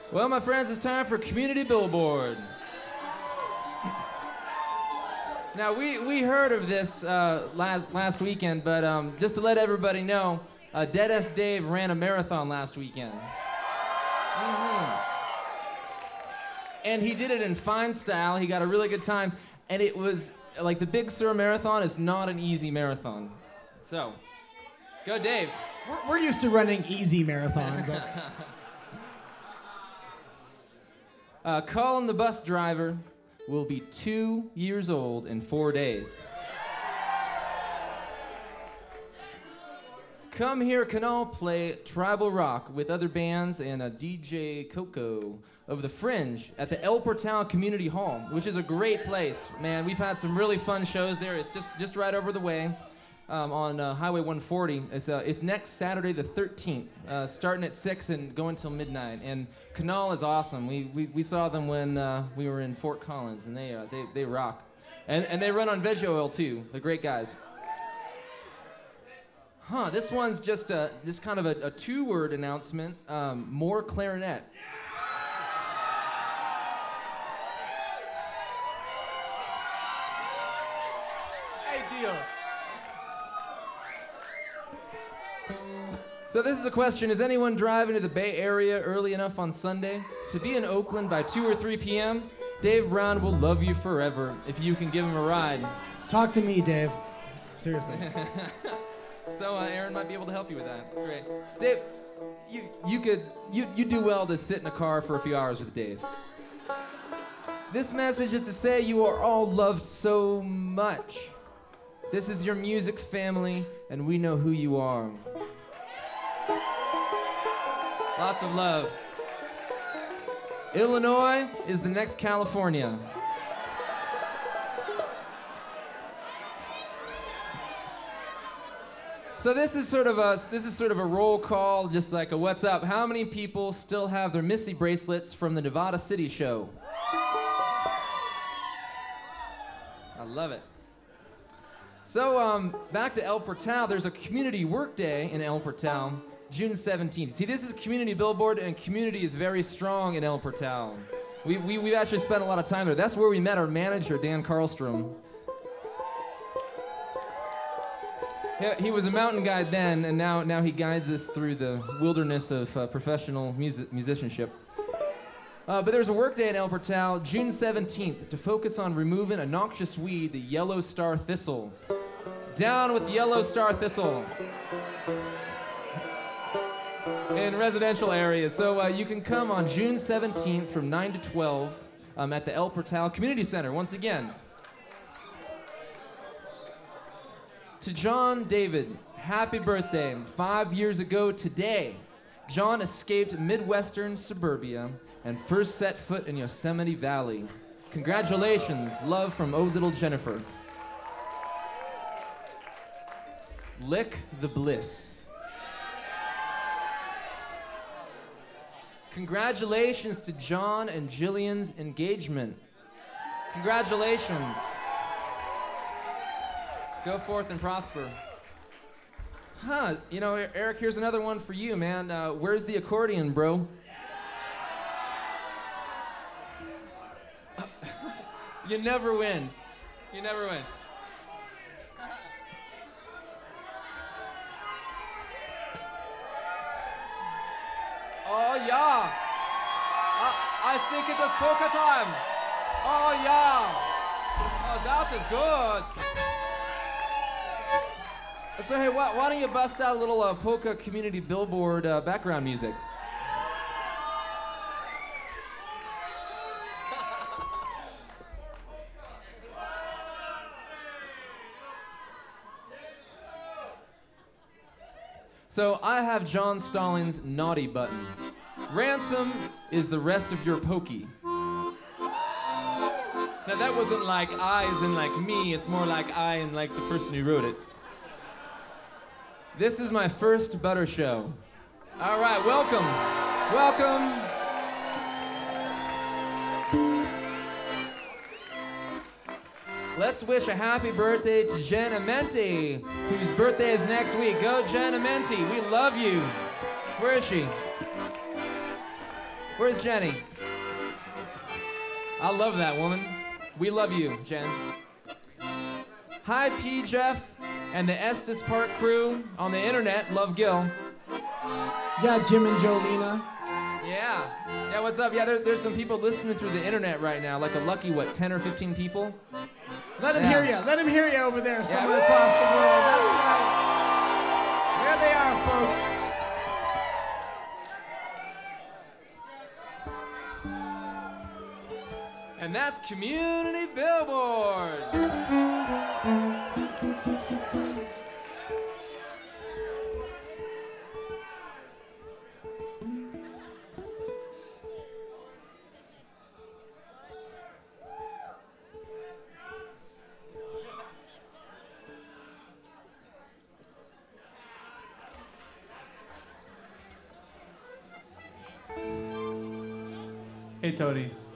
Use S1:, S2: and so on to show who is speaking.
S1: Well, my friends, it's time for Community Billboard. Now, we heard of this last weekend, but just to let everybody know, Deadass Dave ran a marathon last weekend. And he did it in fine style. He got a really good time. And it was, like, the Big Sur Marathon is not an easy marathon. So, go Dave.
S2: We're used to running easy marathons.
S1: Colin the bus driver will be 2 years old in 4 days. Come Here Canal play tribal rock with other bands and a DJ Coco of the Fringe at the El Portal Community Hall, which is a great place. Man, we've had some really fun shows there. It's just right over the way on Highway 140. It's next Saturday the 13th, starting at 6 and going till midnight. And Canal is awesome. We saw them when we were in Fort Collins, and they rock. And they run on veg oil too. They're great guys. This one's just kind of a two-word announcement. More clarinet.
S2: Hey, Dio.
S1: So this is a question. Is anyone driving to the Bay Area early enough on Sunday to be in Oakland by 2 or 3 p.m.? Dave Brown will love you forever if you can give him a ride.
S2: Talk to me, Dave. Seriously.
S1: So Aaron might be able to help you with that. Great. Dave, you do well to sit in a car for a few hours with Dave. This message is to say you are all loved so much. This is your music family, and we know who you are. Lots of love. Illinois is the next California. So this is sort of a roll call, just like a what's up. How many people still have their Missy bracelets from the Nevada City show? I love it. So back to El Portal. There's a community work day in El Portal, June 17th. See, this is a community billboard, and community is very strong in El Portal. We've actually spent a lot of time there. That's where we met our manager, Dan Karlstrom. He was a mountain guide then, and now he guides us through the wilderness of professional musicianship. But there's a work day in El Portal, June 17th, to focus on removing a noxious weed, the yellow star thistle. Down with yellow star thistle in residential areas. So you can come on June 17th from 9 to 12 at the El Portal Community Center, once again. To John David, happy birthday. 5 years ago today, John escaped Midwestern suburbia and first set foot in Yosemite Valley. Congratulations, love from Oh Little Jennifer. Lick the bliss. Congratulations to John and Jillian's engagement. Congratulations. Go forth and prosper. You know, Eric, here's another one for you, man. Where's the accordion, bro? You never win. You never win. Oh, yeah. I think it is polka time. Oh, yeah. Oh, that is good. So, hey, why don't you bust out a little polka community billboard background music? So, I have John Stallings' naughty button. Ransom is the rest of your pokey. Now, that wasn't like I as in like me, it's more like I and like the person who wrote it. This is my first butter show. All right, welcome. Welcome. Let's wish a happy birthday to Jen Amenti, whose birthday is next week. Go, Jen Amenti. We love you. Where is she? Where's Jenny? I love that woman. We love you, Jen. Hi, P. Jeff and the Estes Park crew on the internet. Love Gil.
S2: Yeah, Jim and Jolena.
S1: Yeah. Yeah, what's up? Yeah, there's some people listening through the internet right now, like a lucky, 10 or 15 people?
S2: Let him hear you. Let him hear you over there, somewhere
S1: Yeah.
S2: across the world. That's right. There they are, folks.
S1: And that's Community Billboard.
S3: Hey, Tony.